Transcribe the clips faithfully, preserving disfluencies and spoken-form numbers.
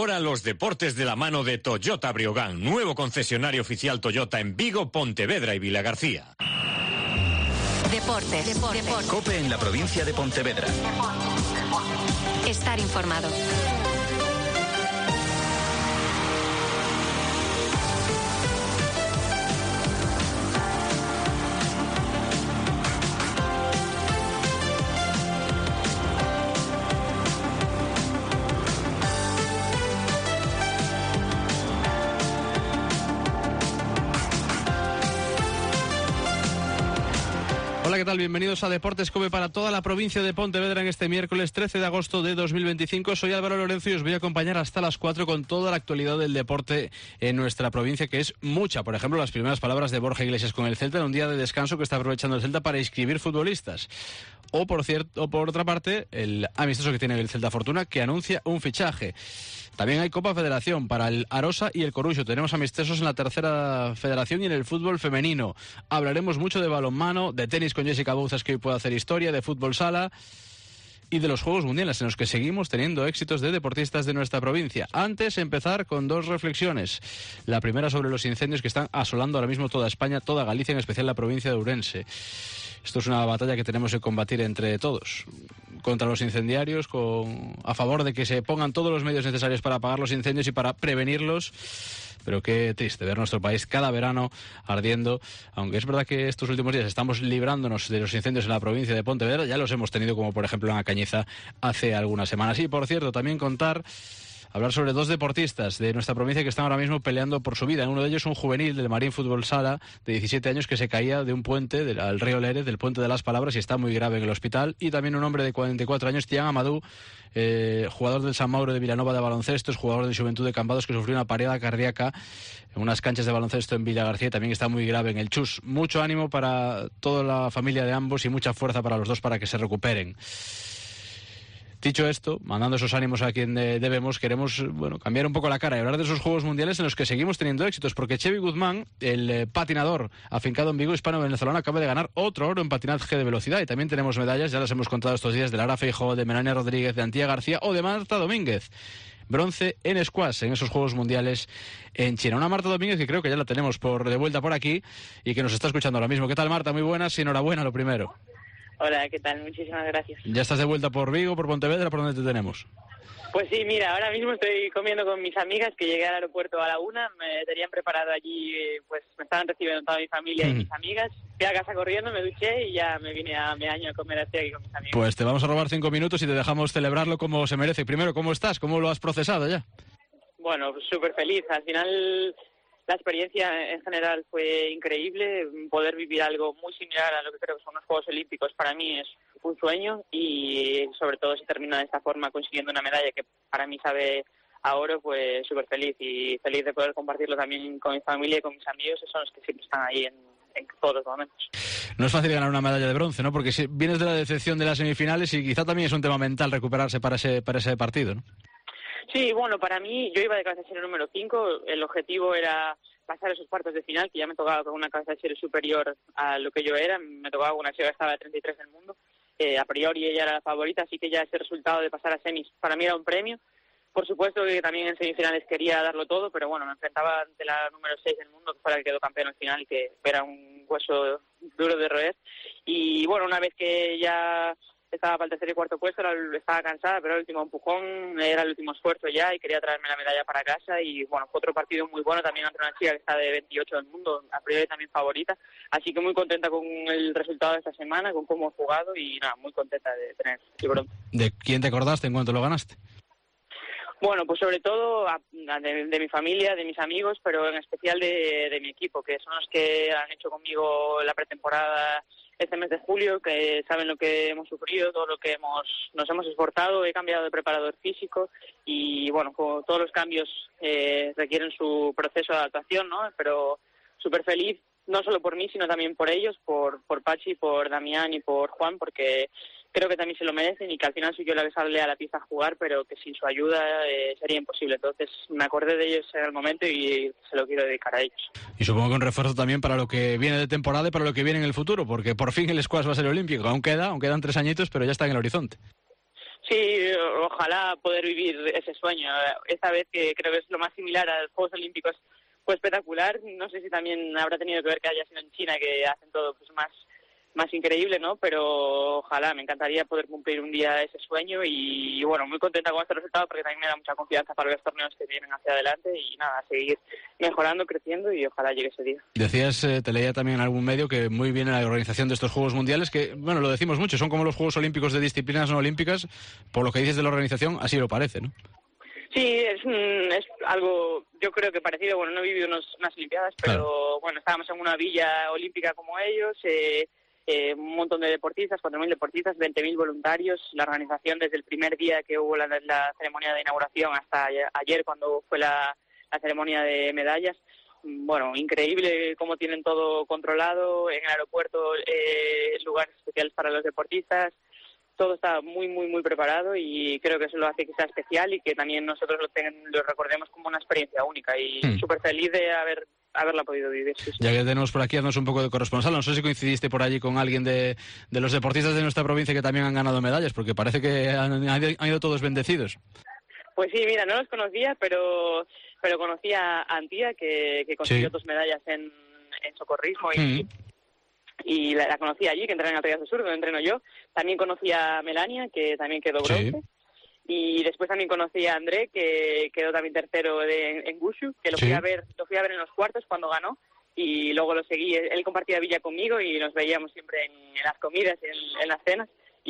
Ahora los deportes de la mano de Toyota Briogán, nuevo concesionario oficial Toyota en Vigo, Pontevedra y Vilagarcía. Deportes. Deportes. Deportes. COPE en la provincia de Pontevedra. Estar informado. Hola, ¿qué tal? Bienvenidos a Deportes COPE para toda la provincia de Pontevedra en este miércoles trece de agosto de dos mil veinticinco. Soy Álvaro Lorenzo y os voy a acompañar hasta las cuatro con toda la actualidad del deporte en nuestra provincia, que es mucha. Por ejemplo, las primeras palabras de Borja Iglesias con el Celta en un día de descanso que está aprovechando el Celta para inscribir futbolistas. O por cierto, o por otra parte, el amistoso que tiene el Celta Fortuna, que anuncia un fichaje. También hay Copa Federación para el Arosa y el Coruxo. Tenemos amistosos en la tercera federación y en el fútbol femenino. Hablaremos mucho de balonmano, de tenis con Jessica Bouzas, que hoy puede hacer historia, de fútbol sala y de los Juegos Mundiales, en los que seguimos teniendo éxitos de deportistas de nuestra provincia. Antes, empezar con dos reflexiones. La primera sobre los incendios que están asolando ahora mismo toda España, toda Galicia, en especial la provincia de Ourense. Esto es una batalla que tenemos que combatir entre todos, contra los incendiarios, con, a favor de que se pongan todos los medios necesarios para apagar los incendios y para prevenirlos. Pero qué triste ver nuestro país cada verano ardiendo, aunque es verdad que estos últimos días estamos librándonos de los incendios en la provincia de Pontevedra. Ya los hemos tenido, como por ejemplo en La Cañiza hace algunas semanas. Y por cierto, también contar, hablar sobre dos deportistas de nuestra provincia que están ahora mismo peleando por su vida. Uno de ellos un juvenil del Marín Fútbol Sala de diecisiete años que se caía de un puente del, al río Lérez, del puente de las Palabras, y está muy grave en el hospital. Y también un hombre de cuarenta y cuatro años, Tian Amadou, eh, jugador del San Mauro de Vilanova de baloncesto, es jugador de Juventud de Cambados, que sufrió una parada cardíaca en unas canchas de baloncesto en Villagarcía, y también está muy grave en el Chus. Mucho ánimo para toda la familia de ambos y mucha fuerza para los dos para que se recuperen. Dicho esto, mandando esos ánimos a quien debemos, queremos bueno, cambiar un poco la cara y hablar de esos Juegos Mundiales en los que seguimos teniendo éxitos, porque Chevy Guzmán, el eh, patinador afincado en Vigo, hispano-venezolano, acaba de ganar otro oro en patinaje de velocidad. Y también tenemos medallas, ya las hemos contado estos días, de Lara Feijóo, de Melania Rodríguez, de Antía García o de Marta Domínguez. Bronce en squash en esos Juegos Mundiales en China. Una Marta Domínguez que creo que ya la tenemos por de vuelta por aquí y que nos está escuchando ahora mismo. ¿Qué tal, Marta? Muy buenas y enhorabuena, lo primero. Hola, ¿qué tal? Muchísimas gracias. ¿Ya estás de vuelta por Vigo, por Pontevedra? ¿Por dónde te tenemos? Pues sí, mira, ahora mismo estoy comiendo con mis amigas, que llegué al aeropuerto a la una, me tenían preparado allí, pues me estaban recibiendo toda mi familia y mis amigas. Fui a casa corriendo, me duché y ya me vine a Meaño a comer así aquí con mis amigos. Pues te vamos a robar cinco minutos y te dejamos celebrarlo como se merece. Primero, ¿cómo estás? ¿Cómo lo has procesado ya? Bueno, pues súper feliz. Al final la experiencia en general fue increíble. Poder vivir algo muy similar a lo que creo que son los Juegos Olímpicos para mí es un sueño, y sobre todo si termina de esta forma consiguiendo una medalla que para mí sabe a oro, pues súper feliz y feliz de poder compartirlo también con mi familia y con mis amigos, que son los que siempre están ahí en, en todos los momentos. No es fácil ganar una medalla de bronce, ¿no? Porque si vienes de la decepción de las semifinales y quizá también es un tema mental recuperarse para ese, para ese partido, ¿no? Sí, bueno, para mí, yo iba de cabeza de serie número cinco, el objetivo era pasar esos cuartos de final, que ya me tocaba con una cabeza de serie superior a lo que yo era, me tocaba con una chica que estaba de treinta y tres del mundo, eh, a priori ella era la favorita, así que ya ese resultado de pasar a semis para mí era un premio. Por supuesto que también en semifinales quería darlo todo, pero bueno, me enfrentaba ante la número seis del mundo, que fue la que quedó campeón al final, y que era un hueso duro de roer. Y bueno, una vez que ya estaba para el tercer y cuarto puesto, era, estaba cansada, pero el último empujón era el último esfuerzo ya y quería traerme la medalla para casa. Y bueno, fue otro partido muy bueno también ante una chica que está de veintiocho del mundo, a priori también favorita. Así que muy contenta con el resultado de esta semana, con cómo he jugado y nada, muy contenta de tener el bronce. ¿De quién te acordaste en cuanto lo ganaste? Bueno, pues sobre todo a, a de, de mi familia, de mis amigos, pero en especial de, de mi equipo, que son los que han hecho conmigo la pretemporada este mes de julio, que saben lo que hemos sufrido, todo lo que hemos nos hemos esforzado. He cambiado de preparador físico y, bueno, como todos los cambios eh, requieren su proceso de adaptación, ¿no? Pero súper feliz, no solo por mí, sino también por ellos, por, por Pachi, por Damián y por Juan, porque creo que también se lo merecen y que al final soy yo la que sale a la pista a jugar, pero que sin su ayuda eh, sería imposible. Entonces me acordé de ellos en el momento y se lo quiero dedicar a ellos. Y supongo que un refuerzo también para lo que viene de temporada y para lo que viene en el futuro, porque por fin el squash va a ser olímpico. Aún queda, aún quedan tres añitos, pero ya está en el horizonte. Sí, ojalá poder vivir ese sueño. Esta vez que creo que es lo más similar a los Juegos Olímpicos, fue espectacular. No sé si también habrá tenido que ver que haya sido en China, que hacen todo pues más más increíble, ¿no? Pero ojalá, me encantaría poder cumplir un día ese sueño y, y bueno, muy contenta con este resultado porque también me da mucha confianza para los torneos que vienen hacia adelante y nada, seguir mejorando, creciendo y ojalá llegue ese día. Decías, eh, te leía también en algún medio que muy bien la organización de estos Juegos Mundiales, que, bueno, lo decimos mucho, son como los Juegos Olímpicos de disciplinas no olímpicas, por lo que dices de la organización, así lo parece, ¿no? Sí, es, un, es algo, yo creo que parecido, bueno, no he vivido unos, unas Olimpiadas, pero Claro. bueno, estábamos en una villa olímpica como ellos, eh, Eh, un montón de deportistas, cuatro mil deportistas, veinte mil voluntarios, la organización desde el primer día que hubo la, la ceremonia de inauguración hasta ayer cuando fue la, la ceremonia de medallas. Bueno, increíble cómo tienen todo controlado, en el aeropuerto eh, lugares especiales para los deportistas, todo está muy, muy, muy preparado y creo que eso lo hace que sea especial y que también nosotros lo, ten, lo recordemos como una experiencia única y Hmm. súper feliz de haber haberla podido vivir. Sí, sí. Ya que tenemos por aquí, haznos un poco de corresponsal. No sé si coincidiste por allí con alguien de, de los deportistas de nuestra provincia que también han ganado medallas, porque parece que han, han ido todos bendecidos. Pues sí, mira, no los conocía, pero pero conocía a Antía, que, que consiguió Sí. dos medallas en, en socorrismo y, Mm. y la, la conocí allí, que entrena en Altair del Sur, donde entreno yo. También conocí a Melania, que también quedó bronce. Sí. Y después también conocí a André, que quedó también tercero de, en Wushu, que lo Sí. fui a ver lo fui a ver en los cuartos cuando ganó. Y luego lo seguí, él compartía villa conmigo y nos veíamos siempre en, en las comidas, en, en las cenas.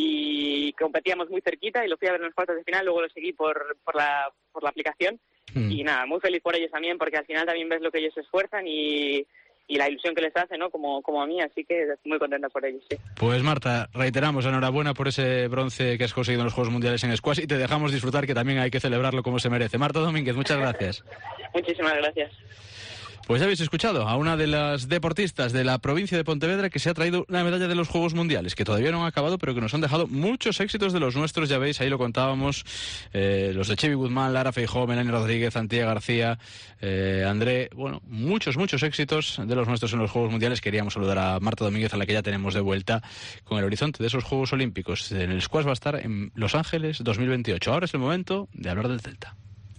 Y competíamos muy cerquita y lo fui a ver en los cuartos de final, luego lo seguí por, por, la, por la aplicación. Mm. Y nada, muy feliz por ellos también, porque al final también ves lo que ellos se esfuerzan y, y la ilusión que les hace, ¿no? Como, como a mí, así que muy contenta por ellos, sí. Pues Marta, reiteramos, enhorabuena por ese bronce que has conseguido en los Juegos Mundiales en squash y te dejamos disfrutar, que también hay que celebrarlo como se merece. Marta Domínguez, muchas gracias. Muchísimas gracias. Pues ya habéis escuchado a una de las deportistas de la provincia de Pontevedra que se ha traído una medalla de los Juegos Mundiales, que todavía no han acabado, pero que nos han dejado muchos éxitos de los nuestros, ya veis, ahí lo contábamos, eh, los de Chevi Guzmán, Lara Feijó, Melania Rodríguez, Antía García, eh, André, bueno, muchos, muchos éxitos de los nuestros en los Juegos Mundiales. Queríamos saludar a Marta Domínguez, a la que ya tenemos de vuelta con el horizonte de esos Juegos Olímpicos. En el squash va a estar en Los Ángeles dos mil veintiocho. Ahora es el momento de hablar del Celta.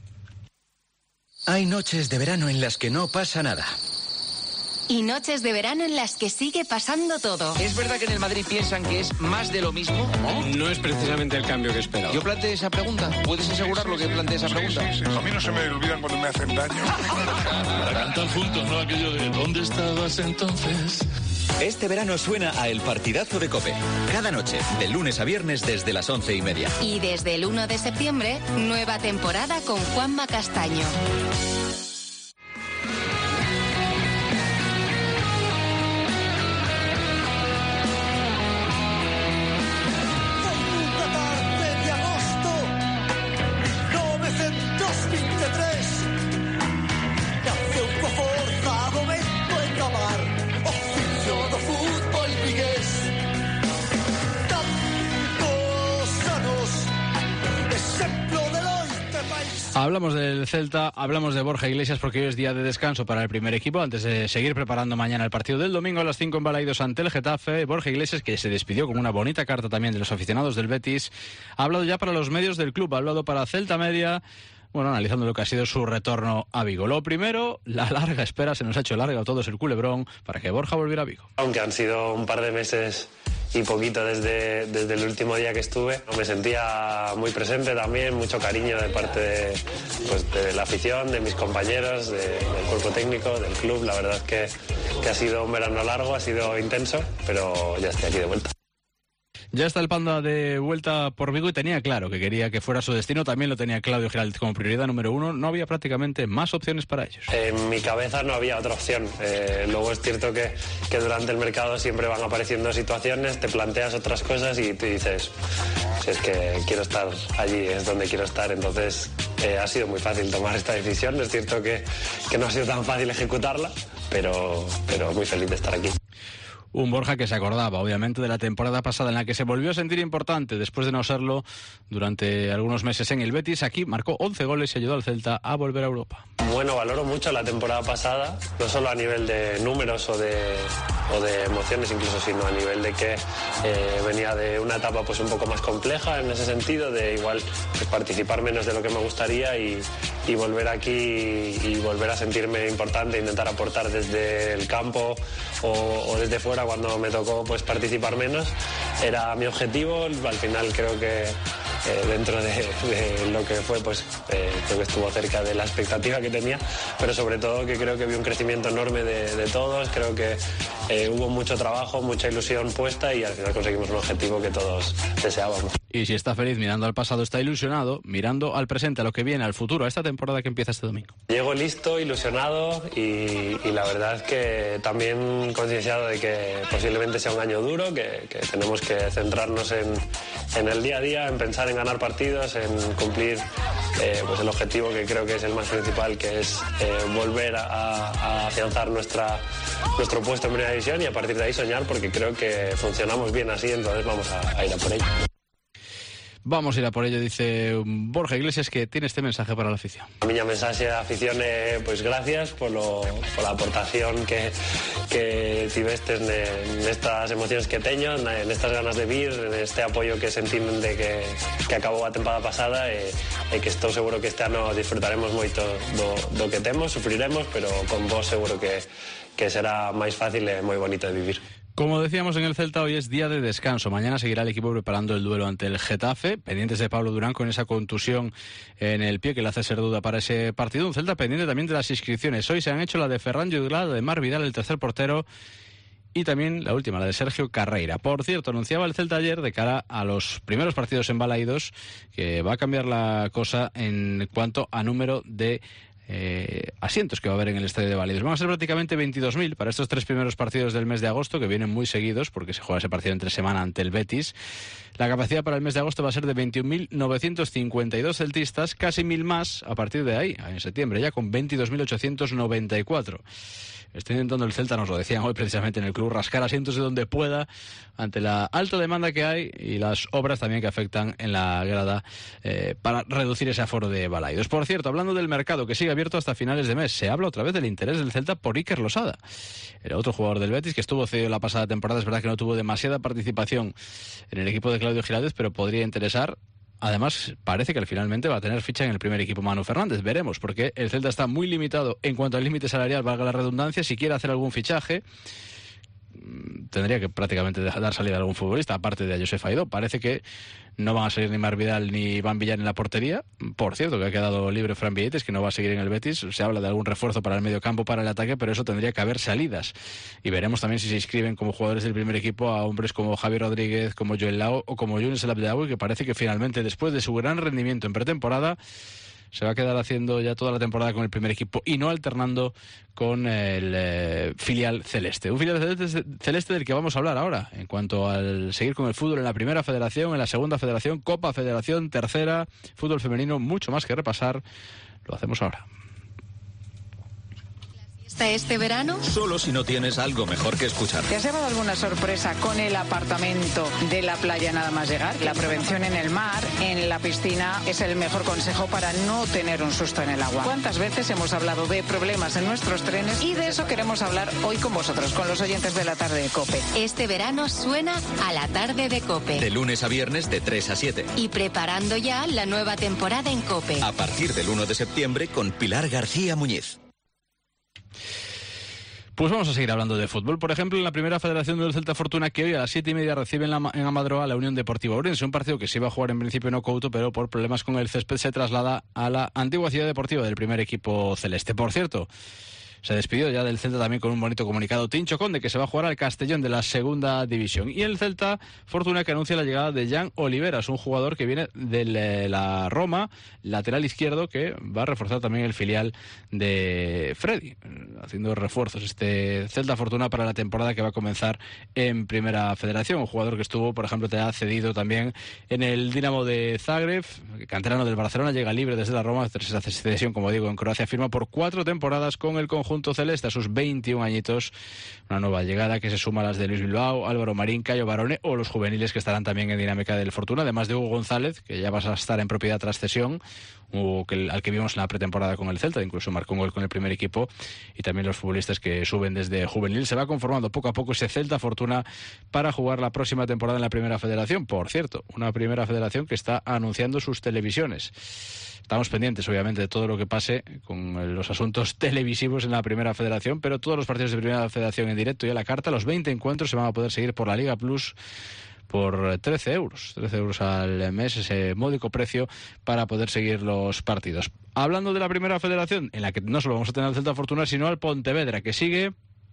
Hay noches de verano en las que no pasa nada. Y noches de verano en las que sigue pasando todo. ¿Es verdad que en el Madrid piensan que es más de lo mismo? No es precisamente el cambio que esperaba. Yo planteé esa pregunta. ¿Puedes asegurar lo que planteé esa pregunta? Sí, sí, sí. A mí no se me olvidan cuando me hacen daño. Para cantar juntos, ¿no? Aquello de ¿dónde estabas entonces? Este verano suena a El Partidazo de COPE. Cada noche, de lunes a viernes desde las once y media. Y desde el uno de septiembre, nueva temporada con Juanma Castaño. Hablamos del Celta, hablamos de Borja Iglesias porque hoy es día de descanso para el primer equipo antes de seguir preparando mañana el partido del domingo a las cinco en Balaidos ante el Getafe. Borja Iglesias, que se despidió con una bonita carta también de los aficionados del Betis, ha hablado ya para los medios del club, ha hablado para Celta Media, bueno, analizando lo que ha sido su retorno a Vigo. Lo primero, la larga espera, se nos ha hecho larga a todos el culebrón para que Borja volviera a Vigo. Aunque han sido un par de meses y poquito desde, desde el último día que estuve, me sentía muy presente también, mucho cariño de parte de, pues, de la afición, de mis compañeros, de, del cuerpo técnico, del club. La verdad es que, que ha sido un verano largo, ha sido intenso, pero ya estoy aquí de vuelta. Ya está el Panda de vuelta por Vigo y tenía claro que quería que fuera su destino. También lo tenía Claudio Giraldez como prioridad número uno. No había prácticamente más opciones para ellos. En mi cabeza no había otra opción. Eh, luego es cierto que, que durante el mercado siempre van apareciendo situaciones, te planteas otras cosas y te dices, si es que quiero estar allí, es donde quiero estar. Entonces eh, ha sido muy fácil tomar esta decisión. Es cierto que, que no ha sido tan fácil ejecutarla, pero, pero muy feliz de estar aquí. Un Borja que se acordaba, obviamente, de la temporada pasada en la que se volvió a sentir importante después de no serlo durante algunos meses en el Betis. Aquí marcó once goles y ayudó al Celta a volver a Europa. Bueno, valoro mucho la temporada pasada, no solo a nivel de números o de, o de emociones incluso, sino a nivel de que eh, venía de una etapa pues un poco más compleja en ese sentido, de igual pues, participar menos de lo que me gustaría y, y volver aquí y volver a sentirme importante, intentar aportar desde el campo o, o desde fuera cuando me tocó pues participar menos. Era mi objetivo, al final creo que eh, dentro de, de lo que fue pues eh, creo que estuvo cerca de la expectativa que tenía, pero sobre todo que creo que vi un crecimiento enorme de, de todos, creo que eh, hubo mucho trabajo, mucha ilusión puesta y al final conseguimos un objetivo que todos deseábamos. Y si está feliz mirando al pasado, está ilusionado mirando al presente, a lo que viene, al futuro, a esta temporada que empieza este domingo. Llego listo, ilusionado y, y la verdad es que también concienciado de que posiblemente sea un año duro, que, que tenemos que centrarnos en, en el día a día, en pensar en ganar partidos, en cumplir eh, pues el objetivo que creo que es el más principal, que es eh, volver a, a afianzar nuestra, nuestro puesto en primera división y a partir de ahí soñar, porque creo que funcionamos bien así, entonces vamos a, a ir a por ello. Vamos a ir a por ello, dice Borja Iglesias, que tiene este mensaje para la afición. A miña mensaxe da afición é, pois, gracias polo, pola aportación que, que tivestes nestas emocións que teño, nestas ganas de vir, neste apoio que sentín de que, que acabou a temporada pasada e, e que estou seguro que este ano disfrutaremos moito do, do que temos, sufriremos, pero con vos seguro que, que será máis fácil e moi bonito de vivir. Como decíamos en el Celta, hoy es día de descanso. Mañana seguirá el equipo preparando el duelo ante el Getafe, pendientes de Pablo Durán con esa contusión en el pie que le hace ser duda para ese partido. Un Celta pendiente también de las inscripciones. Hoy se han hecho la de Ferran Juglar, la de Marc Vidal, el tercer portero, y también la última, la de Sergio Carreira. Por cierto, anunciaba el Celta ayer de cara a los primeros partidos en Balaídos que va a cambiar la cosa en cuanto a número de Eh, asientos que va a haber en el estadio de Balaídos. Van a ser prácticamente veintidós mil para estos tres primeros partidos del mes de agosto, que vienen muy seguidos porque se juega ese partido entre semana ante el Betis. La capacidad para el mes de agosto va a ser de veintiún mil novecientos cincuenta y dos celtistas, casi mil más a partir de ahí, en septiembre, ya con veintidós mil ochocientos noventa y cuatro. Está intentando el Celta, nos lo decían hoy precisamente en el club, rascar asientos de donde pueda ante la alta demanda que hay y las obras también que afectan en la grada eh, para reducir ese aforo de Balaídos. Por cierto, hablando del mercado que sigue abierto hasta finales de mes, se habla otra vez del interés del Celta por Iker Losada, el otro jugador del Betis que estuvo cedido la pasada temporada. Es verdad que no tuvo demasiada participación en el equipo de Claudio Giraldez, pero podría interesar. Además, parece que finalmente va a tener ficha en el primer equipo Manu Fernández. Veremos, porque el Celta está muy limitado en cuanto al límite salarial, valga la redundancia. Si quiere hacer algún fichaje, tendría que prácticamente dar salida a algún futbolista, aparte de a Josef Aidó. Parece que no van a salir ni Marc Vidal ni Iván Villar en la portería. Por cierto, que ha quedado libre Fran Vietes, que no va a seguir en el Betis. Se habla de algún refuerzo para el medio campo, para el ataque, pero eso tendría que haber salidas. Y veremos también si se inscriben como jugadores del primer equipo a hombres como Javier Rodríguez, como Joel Lao o como Younes El Abdeaoui, que parece que finalmente, después de su gran rendimiento en pretemporada, se va a quedar haciendo ya toda la temporada con el primer equipo y no alternando con el eh, filial celeste. Un filial celeste, celeste del que vamos a hablar ahora, en cuanto al seguir con el fútbol en la primera federación, en la segunda federación, Copa Federación, tercera, fútbol femenino, mucho más que repasar. Lo hacemos ahora. Este verano? Solo si no tienes algo mejor que escuchar. ¿Te has llevado alguna sorpresa con el apartamento de la playa nada más llegar? La prevención en el mar, en la piscina, es el mejor consejo para no tener un susto en el agua. ¿Cuántas veces hemos hablado de problemas en nuestros trenes? Y de eso queremos hablar hoy con vosotros, con los oyentes de la tarde de COPE. Este verano suena a la tarde de COPE. De lunes a viernes de tres a siete. Y preparando ya la nueva temporada en COPE. A partir del uno de septiembre con Pilar García Muñiz. Pues vamos a seguir hablando de fútbol. Por ejemplo, en la primera federación del Celta Fortuna, que hoy a las siete y media recibe en, la, en Amadroa a la Unión Deportiva Ourense. Un partido que se iba a jugar en principio en Ocouto, pero por problemas con el césped se traslada a la antigua ciudad deportiva del primer equipo celeste. Por cierto, se despidió ya del Celta también con un bonito comunicado Tincho Conde, que se va a jugar al Castellón de la segunda división. Y el Celta Fortuna, que anuncia la llegada de Jan Oliveras, un jugador que viene de la Roma, lateral izquierdo, que va a reforzar también el filial de Freddy, haciendo refuerzos este Celta Fortuna para la temporada que va a comenzar en Primera Federación. Un jugador que estuvo, por ejemplo, te ha cedido también en el Dinamo de Zagreb, canterano del Barcelona, llega libre desde la Roma tras esa cesión, como digo, en Croacia, firma por cuatro temporadas con el conjunto conjunto celeste a sus veintiún añitos. Una nueva llegada que se suma a las de Luis Bilbao, Álvaro Marín, Cayo Barone o los juveniles que estarán también en dinámica del Fortuna, además de Hugo González, que ya va a estar en propiedad tras cesión, Hugo, que, al que vimos en la pretemporada con el Celta, incluso marcó un gol con el primer equipo, y también los futbolistas que suben desde juvenil. Se va conformando poco a poco ese Celta Fortuna para jugar la próxima temporada en la Primera Federación. Por cierto, una Primera Federación que está anunciando sus televisiones. Estamos pendientes, obviamente, de todo lo que pase con los asuntos televisivos en la Primera Federación, pero todos los partidos de Primera Federación en directo y a la carta, los veinte encuentros se van a poder seguir por la Liga Plus por trece euros, trece euros al mes, ese módico precio para poder seguir los partidos. Hablando de la Primera Federación, en la que no solo vamos a tener al Celta Fortuna, sino al Pontevedra, que sigue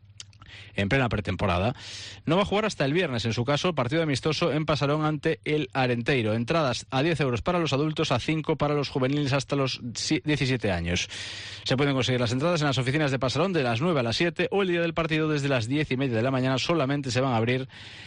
en plena pretemporada. No va a jugar hasta el viernes, en su caso, partido amistoso en Pasarón ante el Arenteiro. Entradas a diez euros para los adultos, a cinco para los juveniles hasta los diecisiete años. Se pueden conseguir las entradas en las oficinas de Pasarón de las nueve a las siete o el día del partido desde las diez y media de la mañana. Solamente se van a abrir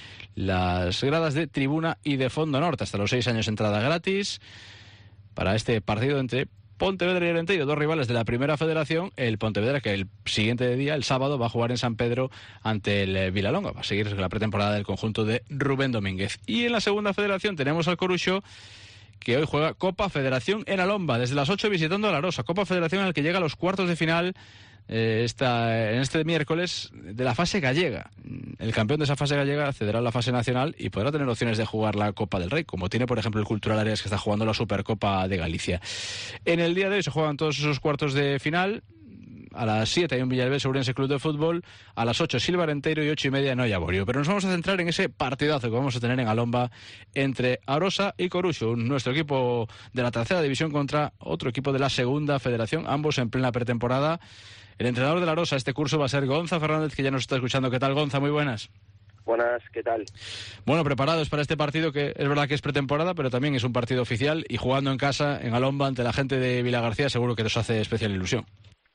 las gradas de tribuna y de fondo norte. Hasta los seis años entrada gratis para este partido entre Pontevedra y Arenteiro, dos rivales de la Primera Federación. El Pontevedra, que el siguiente día, el sábado, va a jugar en San Pedro ante el Vilalonga. Va a seguir la pretemporada del conjunto de Rubén Domínguez. Y en la Segunda Federación tenemos al Coruxo, que hoy juega Copa Federación en Alomba, desde las ocho visitando a La Arosa. Copa Federación en el que llega a los cuartos de final eh, esta, en este miércoles de la fase gallega. El campeón de esa fase gallega accederá a la fase nacional y podrá tener opciones de jugar la Copa del Rey, como tiene, por ejemplo, el Cultural Áreas, que está jugando la Supercopa de Galicia. En el día de hoy se juegan todos esos cuartos de final. A las siete hay un Villalbés Ourense Club de Fútbol, a las ocho Silva Arenteiro y ocho y media Noia Borio. Pero nos vamos a centrar en ese partidazo que vamos a tener en Alomba entre Arosa y Coruxo, nuestro equipo de la tercera división contra otro equipo de la Segunda Federación, ambos en plena pretemporada. El entrenador de la Arosa este curso va a ser Gonza Fernández, que ya nos está escuchando. ¿Qué tal, Gonza? Muy buenas. Buenas, ¿qué tal? Bueno, preparados para este partido, que es verdad que es pretemporada, pero también es un partido oficial, y jugando en casa, en Alomba, ante la gente de Vilagarcía, seguro que os hace especial ilusión.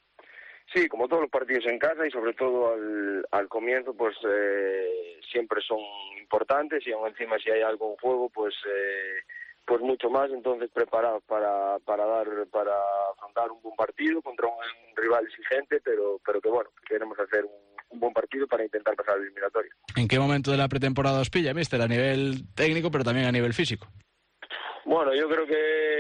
Sí, como todos los partidos en casa, y sobre todo al, al comienzo, pues eh, siempre son importantes, y aún encima si hay algo en juego, pues eh, pues mucho más. Entonces preparados para para dar para afrontar un buen partido contra un, un rival exigente, pero pero que bueno, queremos hacer un, un buen partido para intentar pasar el eliminatorio. ¿En qué momento de la pretemporada os pilla, mister? A nivel técnico, pero también a nivel físico. Bueno, yo creo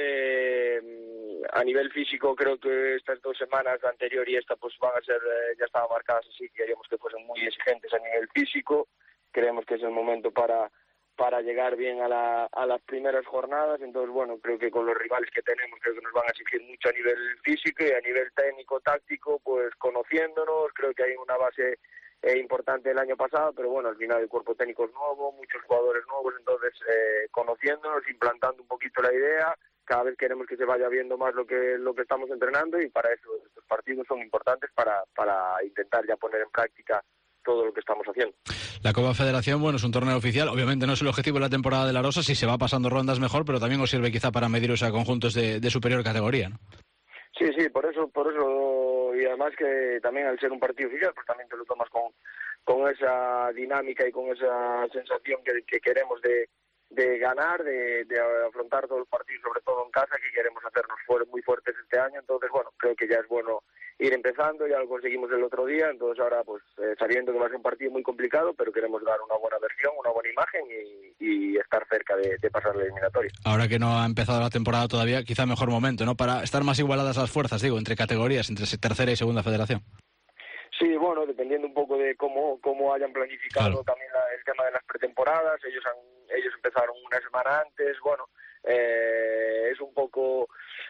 que a nivel físico, creo que estas dos semanas, la anterior y esta, pues van a ser, eh, ya estaban marcadas así, queríamos que fuesen muy exigentes a nivel físico. Creemos que es el momento para para llegar bien a, la, a las primeras jornadas. Entonces, bueno, creo que con los rivales que tenemos, creo que nos van a exigir mucho a nivel físico y a nivel técnico, táctico, pues conociéndonos. Creo que hay una base eh, importante el año pasado, pero bueno, al final el cuerpo técnico es nuevo, muchos jugadores nuevos, entonces eh, conociéndonos, implantando un poquito la idea. Cada vez queremos que se vaya viendo más lo que lo que estamos entrenando, y para eso estos partidos son importantes para, para intentar ya poner en práctica todo lo que estamos haciendo. La Copa Federación, bueno, es un torneo oficial. Obviamente no es el objetivo de la temporada de la Arosa. Si se va pasando rondas mejor, pero también os sirve quizá para mediros a conjuntos de, de superior categoría, ¿no? Sí, sí, por eso, por eso, y además que también al ser un partido oficial, pues también te lo tomas con, con esa dinámica y con esa sensación que, que queremos de de ganar, de, de afrontar todos los partidos, sobre todo en casa, que queremos hacernos fuer- muy fuertes este año. Entonces, bueno, creo que ya es bueno ir empezando, ya lo conseguimos el otro día, entonces ahora, pues, eh, sabiendo que va a ser un partido muy complicado, pero queremos dar una buena versión, una buena imagen y, y estar cerca de, de pasar la eliminatoria. Ahora que no ha empezado la temporada todavía, quizá mejor momento, ¿no?, para estar más igualadas las fuerzas, digo, entre categorías, entre tercera y segunda federación. Sí, bueno, dependiendo un poco de cómo cómo hayan planificado claro. también la, el tema de las pretemporadas. Ellos han ellos empezaron una semana antes. Bueno, eh, es un poco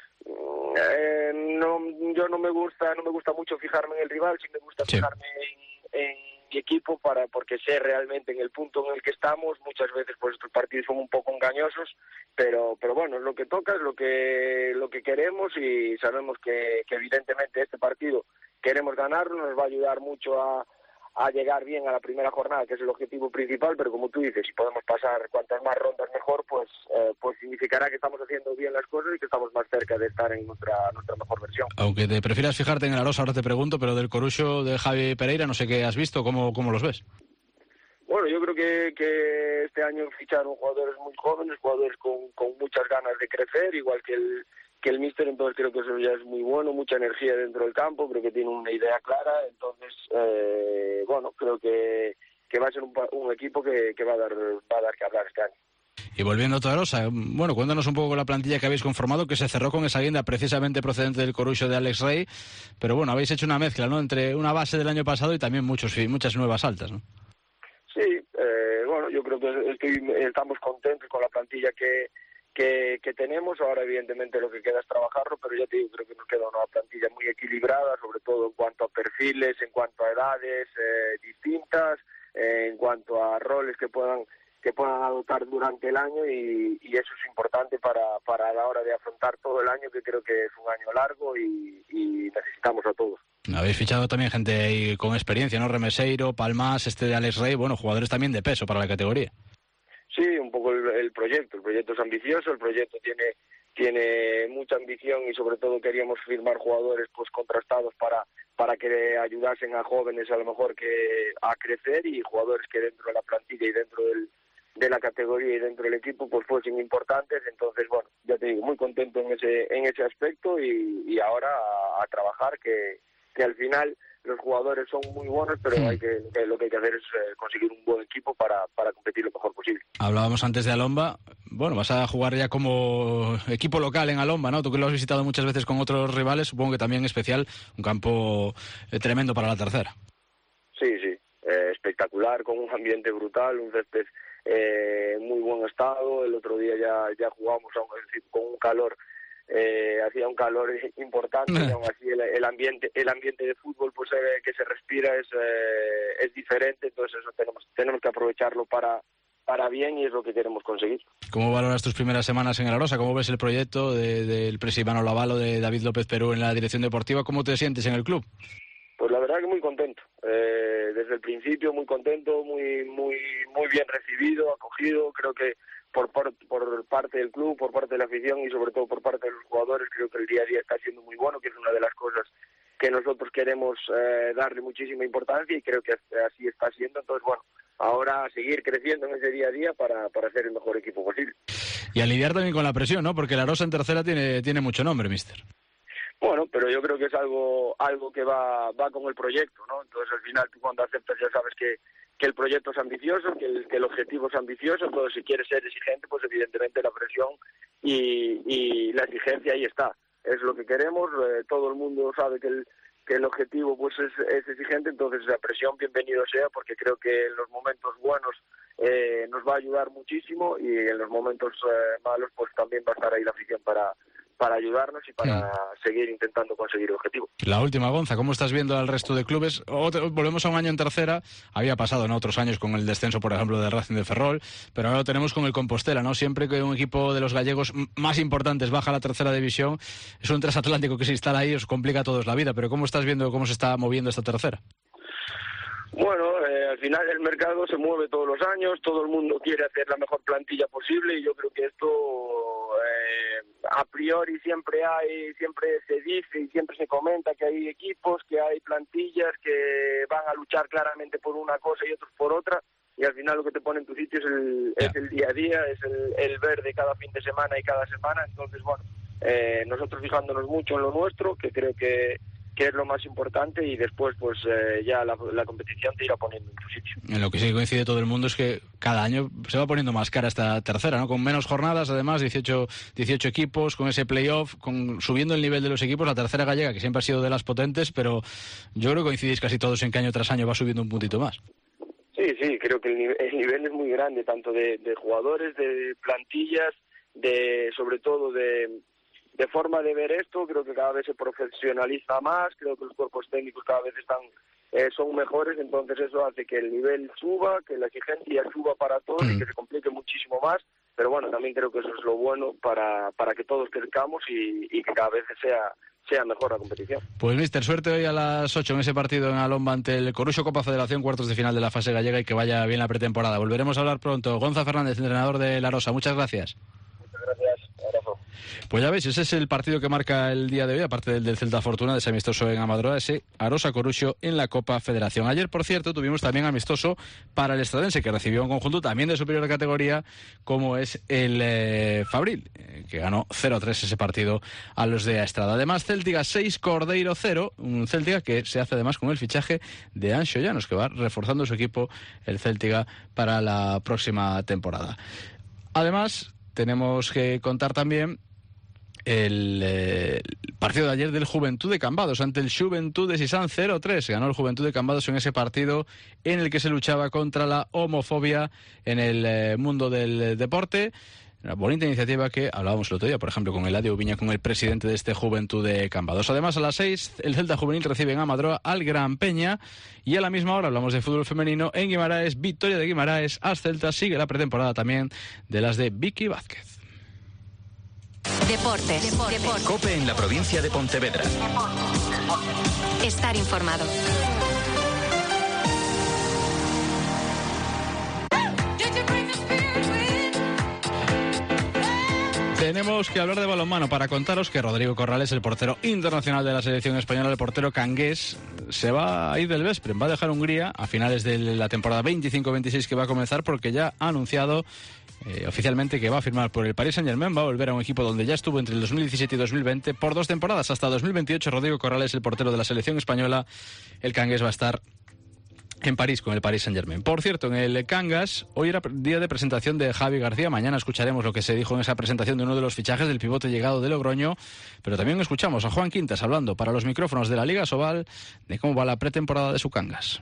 eh, no yo no me gusta no me gusta mucho fijarme en el rival, sí me gusta sí. fijarme en, en mi equipo, para porque sé realmente en el punto en el que estamos. Muchas veces pues estos partidos son un poco engañosos, pero pero bueno, es lo que toca, es lo que lo que queremos, y sabemos que, que evidentemente este partido queremos ganarlo, nos va a ayudar mucho a, a llegar bien a la primera jornada, que es el objetivo principal. Pero como tú dices, si podemos pasar cuantas más rondas mejor, pues eh, pues significará que estamos haciendo bien las cosas y que estamos más cerca de estar en nuestra nuestra mejor versión. Aunque te prefieras fijarte en el Arosa, ahora te pregunto, pero del Coruxo de Javi Pereira, no sé qué has visto, ¿cómo, cómo los ves? Bueno, yo creo que, que este año ficharon jugadores muy jóvenes, jugadores con, con muchas ganas de crecer, igual que el que el míster, entonces creo que eso ya es muy bueno, mucha energía dentro del campo, creo que tiene una idea clara, entonces, eh, bueno, creo que, que va a ser un, un equipo que, que va a dar va a dar que hablar este año. Y volviendo a Todosa, bueno, cuéntanos un poco la plantilla que habéis conformado, que se cerró con esa guinda precisamente procedente del Coruxo de Alex Rey, pero bueno, habéis hecho una mezcla, ¿no?, entre una base del año pasado y también muchos muchas nuevas altas, ¿no? Sí, eh, bueno, yo creo que estoy, estamos contentos con la plantilla que, que, que tenemos. Ahora, evidentemente, lo que queda es trabajarlo, pero ya te digo, creo que nos queda una plantilla muy equilibrada, sobre todo en cuanto a perfiles, en cuanto a edades eh, distintas, eh, en cuanto a roles que puedan que puedan adoptar durante el año y, y eso es importante para, para la hora de afrontar todo el año, que creo que es un año largo y, y necesitamos a todos. Habéis fichado también gente ahí con experiencia, ¿no? Remeseiro, Palmas, este de Alex Rey, bueno, jugadores también de peso para la categoría. Sí, un poco el, el proyecto, el proyecto es ambicioso, el proyecto tiene tiene mucha ambición y sobre todo queríamos firmar jugadores pues contrastados para para que ayudasen a jóvenes a lo mejor que a crecer y jugadores que dentro de la plantilla y dentro del de la categoría y dentro del equipo pues fuesen importantes. Entonces, bueno, ya te digo, muy contento en ese en ese aspecto y, y ahora a, a trabajar, que, que al final los jugadores son muy buenos, pero hay que, que lo que hay que hacer es eh, conseguir un buen equipo para, para competir lo mejor posible. Hablábamos antes de Alomba, bueno, vas a jugar ya como equipo local en Alomba, ¿no? Tú que lo has visitado muchas veces con otros rivales, supongo que también especial, un campo eh, tremendo para la tercera. Sí, sí, eh, espectacular, con un ambiente brutal, un césped eh, muy buen estado. El otro día ya ya jugamos aún con un calor, eh, hacía un calor importante, y aún así el, el ambiente el ambiente de fútbol pues eh, que se respira es eh, es diferente, entonces eso tenemos tenemos que aprovecharlo para para bien y es lo que queremos conseguir. ¿Cómo valoras tus primeras semanas en el Arosa? ¿Cómo ves el proyecto de, del presidente Manolo Avalo, de David López Perú en la dirección deportiva? ¿Cómo te sientes en el club? Pues la verdad que muy contento, eh, desde el principio muy contento, muy muy muy bien recibido, acogido. Creo que por, por por parte del club, por parte de la afición y sobre todo por parte de los jugadores, creo que el día a día está siendo muy bueno, que es una de las cosas que nosotros queremos eh, darle muchísima importancia y creo que así está siendo. Entonces, bueno, ahora seguir creciendo en ese día a día para, para ser el mejor equipo posible. Y a lidiar también con la presión, ¿no? Porque el Arosa en tercera tiene tiene mucho nombre, mister. Bueno, pero yo creo que es algo algo que va va con el proyecto, ¿no? Entonces, al final, tú cuando aceptas ya sabes que, que el proyecto es ambicioso, que el, que el objetivo es ambicioso. Entonces, si quieres ser exigente, pues evidentemente la presión y, y la exigencia ahí está. Es lo que queremos, eh, todo el mundo sabe que el que el objetivo pues es, es exigente, entonces la presión bienvenido sea, porque creo que en los momentos buenos eh, nos va a ayudar muchísimo y en los momentos eh, malos pues también va a estar ahí la afición para para ayudarnos y para mm. seguir intentando conseguir el objetivo. La última, Gonza, ¿cómo estás viendo al resto de clubes? Otro, volvemos a un año en tercera, había pasado en otros años con el descenso, por ejemplo, de Racing de Ferrol, pero ahora lo tenemos con el Compostela, ¿no? Siempre que un equipo de los gallegos más importantes baja a la tercera división, es un transatlántico que se instala ahí, os complica a todos la vida, pero ¿cómo estás viendo cómo se está moviendo esta tercera? Bueno, eh, al final el mercado se mueve todos los años, todo el mundo quiere hacer la mejor plantilla posible y yo creo que esto eh, a priori siempre hay, siempre se dice y siempre se comenta que hay equipos, que hay plantillas que van a luchar claramente por una cosa y otros por otra y al final lo que te pone en tu sitio es el, yeah. es el día a día, es el, el ver de cada fin de semana y cada semana. Entonces, bueno, eh, nosotros fijándonos mucho en lo nuestro, que creo que que es lo más importante y después pues eh, ya la, la competición te irá poniendo en tu sitio. En lo que sí coincide todo el mundo es que cada año se va poniendo más cara esta tercera, ¿no? Con menos jornadas, además, dieciocho, dieciocho equipos, con ese playoff, con subiendo el nivel de los equipos, la tercera gallega, que siempre ha sido de las potentes, pero yo creo que coincidís casi todos en que año tras año va subiendo un puntito más. Sí, sí, creo que el nivel, el nivel es muy grande, tanto de, de jugadores, de plantillas, de sobre todo de... de forma de ver esto. Creo que cada vez se profesionaliza más, creo que los cuerpos técnicos cada vez están eh, son mejores, entonces eso hace que el nivel suba, que la exigencia suba para todos mm. y que se complique muchísimo más, pero bueno, también creo que eso es lo bueno para, para que todos crezcamos y, y que cada vez sea sea mejor la competición. Pues mister, suerte hoy a las ocho en ese partido en Alomba ante el Coruxo Copa Federación, cuartos de final de la fase gallega, y que vaya bien la pretemporada. Volveremos a hablar pronto. Gonza Fernández, entrenador de La Rosa, muchas gracias. Muchas gracias, un abrazo. Pues ya veis, ese es el partido que marca el día de hoy, aparte del del Celta Fortuna, de ese amistoso en Amadroa, ese Arosa Coruxo en la Copa Federación. Ayer, por cierto, tuvimos también amistoso para el Estradense, que recibió un conjunto también de superior categoría, como es el eh, Fabril, eh, que ganó cero a tres ese partido a los de Estrada. Además, Céltiga seis, Cordeiro cero, un Céltiga que se hace además con el fichaje de Anxo Llanos, que va reforzando su equipo, el Céltiga, para la próxima temporada. Además, tenemos que contar también El, eh, el partido de ayer del Juventud de Cambados ante el Juventud de Sisán cero a tres. Ganó el Juventud de Cambados en ese partido en el que se luchaba contra la homofobia en el eh, mundo del eh, deporte. Una bonita iniciativa que hablábamos el otro día, por ejemplo, con Eladio Viña, con el presidente de este Juventud de Cambados. Además, a las seis, el Celta Juvenil recibe en Amadroa al Gran Peña. Y a la misma hora hablamos de fútbol femenino en Guimaraes. Victoria de Guimaraes. As Celta sigue la pretemporada también de las de Vicky Vázquez. Deportes. Deportes. COPE en la provincia de Pontevedra. Estar informado. Tenemos que hablar de balonmano para contaros que Rodrigo Corrales, el portero internacional de la selección española, el portero cangués, se va a ir del Veszprém, va a dejar Hungría a finales de la temporada veinticinco veintiséis que va a comenzar, porque ya ha anunciado eh, oficialmente que va a firmar por el Paris Saint-Germain, va a volver a un equipo donde ya estuvo entre el dos mil diecisiete y dos mil veinte por dos temporadas, hasta dos mil veintiocho. Rodrigo Corrales, el portero de la selección española, el cangués, va a estar en París con el Paris Saint-Germain. Por cierto, en el Cangas, hoy era día de presentación de Javi García. Mañana escucharemos lo que se dijo en esa presentación de uno de los fichajes del pivote llegado de Logroño. Pero también escuchamos a Juan Quintas hablando para los micrófonos de la Liga Sobal de cómo va la pretemporada de su Cangas.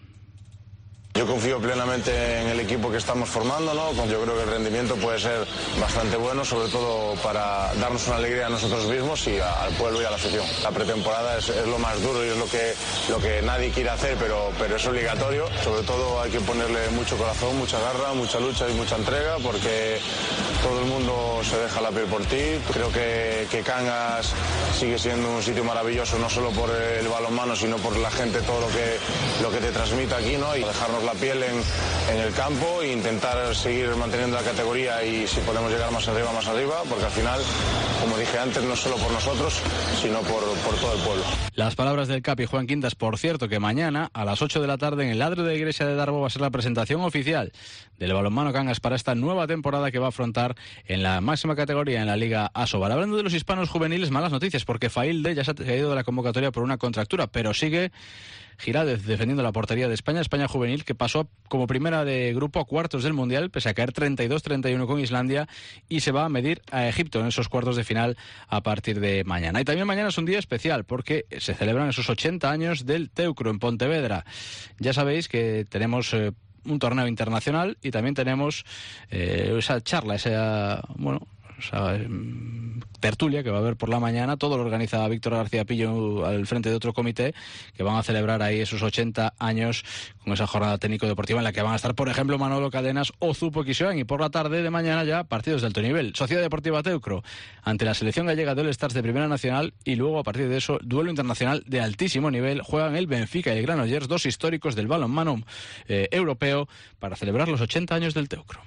Yo confío plenamente en el equipo que estamos formando, ¿no? Yo creo que el rendimiento puede ser bastante bueno, sobre todo para darnos una alegría a nosotros mismos y al pueblo y a la afición. La pretemporada es, es lo más duro y es lo que, lo que nadie quiere hacer, pero, pero es obligatorio. Sobre todo hay que ponerle mucho corazón, mucha garra, mucha lucha y mucha entrega, porque todo el mundo se deja la piel por ti. Creo que, que Cangas sigue siendo un sitio maravilloso, no solo por el balonmano, sino por la gente, todo lo que, lo que te transmite aquí, ¿no? Y dejarnos la piel en, en el campo e intentar seguir manteniendo la categoría, y si podemos llegar más arriba, más arriba, porque al final, como dije antes, no solo por nosotros, sino por, por todo el pueblo. Las palabras del Capi Juan Quintas. Por cierto, que mañana a las ocho de la tarde en el Adro de Iglesia de Darbo va a ser la presentación oficial del balonmano Cangas para esta nueva temporada que va a afrontar en la máxima categoría en la Liga Asobal. Hablando de los hispanos juveniles, malas noticias, porque Failde ya se ha ido de la convocatoria por una contractura, pero sigue Giraldez defendiendo la portería de España, España juvenil, que pasó como primera de grupo a cuartos del Mundial, pese a caer treinta y dos treinta y uno con Islandia, y se va a medir a Egipto en esos cuartos de final a partir de mañana. Y también mañana es un día especial, porque se celebran esos ochenta años del Teucro en Pontevedra. Ya sabéis que tenemos Eh, un torneo internacional y también tenemos eh, esa charla, esa, bueno, esa eh, tertulia que va a haber por la mañana. Todo lo organiza Víctor García Pillo al frente de otro comité, que van a celebrar ahí esos ochenta años con esa jornada técnico-deportiva en la que van a estar, por ejemplo, Manolo Cadenas o Zupo Quixoen. Y por la tarde de mañana ya partidos de alto nivel. Sociedad Deportiva Teucro ante la selección gallega de All Stars de Primera Nacional, y luego a partir de eso duelo internacional de altísimo nivel. Juegan el Benfica y el Granollers, dos históricos del balonmano eh, europeo, para celebrar los ochenta años del Teucro.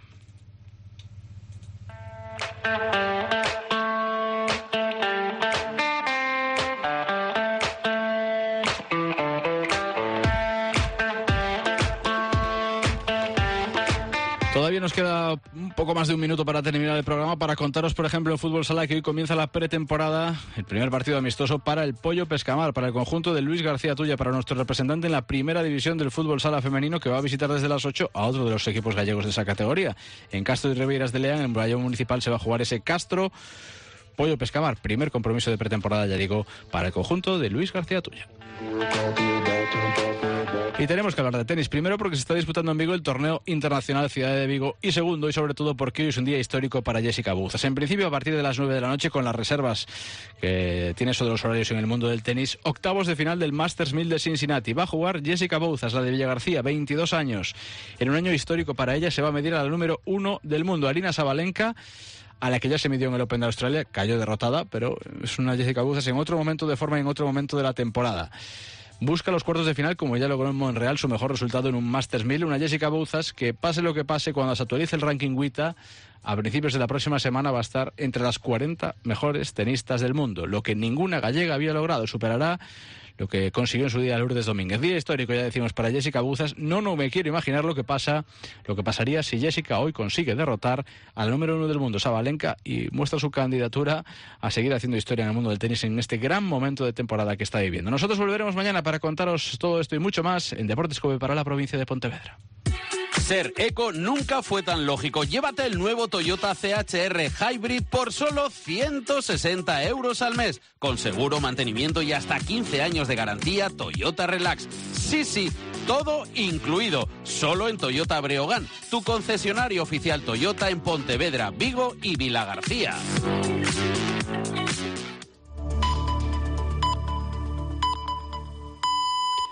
Todavía nos queda un poco más de un minuto para terminar el programa, para contaros, por ejemplo, en fútbol sala que hoy comienza la pretemporada, el primer partido amistoso para el Pollo Pescamar, para el conjunto de Luis García Tuya, para nuestro representante en la primera división del fútbol sala femenino, que va a visitar desde las ocho a otro de los equipos gallegos de esa categoría. En Castro y Ribeiras de Leán, en el Murallón Municipal, se va a jugar ese Castro Pollo Pescamar, primer compromiso de pretemporada, ya digo, para el conjunto de Luis García Tuya. Y tenemos que hablar de tenis, primero porque se está disputando en Vigo el torneo internacional Ciudad de Vigo, y segundo y sobre todo porque hoy es un día histórico para Jessica Bouzas. En principio a partir de las nueve de la noche, con las reservas que tiene eso de los horarios en el mundo del tenis, octavos de final del Masters mil de Cincinnati. Va a jugar Jessica Bouzas, la de Villagarcía, veintidós años. En un año histórico para ella se va a medir a la número uno del mundo, Arina Sabalenka, a la que ya se midió en el Open de Australia, cayó derrotada, pero es una Jessica Bouzas en otro momento de forma y en otro momento de la temporada. Busca los cuartos de final, como ya logró en Montreal, su mejor resultado en un Masters mil. Una Jessica Bouzas que, pase lo que pase, cuando se actualice el ranking WTA, a principios de la próxima semana va a estar entre las cuarenta mejores tenistas del mundo, lo que ninguna gallega había logrado. Superará lo que consiguió en su día Lourdes Domínguez. Día histórico, ya decimos, para Jessica Buzas. No, no me quiero imaginar lo que pasa, lo que pasaría si Jessica hoy consigue derrotar al número uno del mundo, Sabalenka, y muestra su candidatura a seguir haciendo historia en el mundo del tenis en este gran momento de temporada que está viviendo. Nosotros volveremos mañana para contaros todo esto y mucho más en Deportes COPE para la provincia de Pontevedra. Ser eco nunca fue tan lógico. Llévate el nuevo Toyota C H R Hybrid por solo ciento sesenta euros al mes. Con seguro, mantenimiento y hasta quince años de garantía Toyota Relax. Sí, sí, todo incluido. Solo en Toyota Breogán, tu concesionario oficial Toyota en Pontevedra, Vigo y Vilagarcía.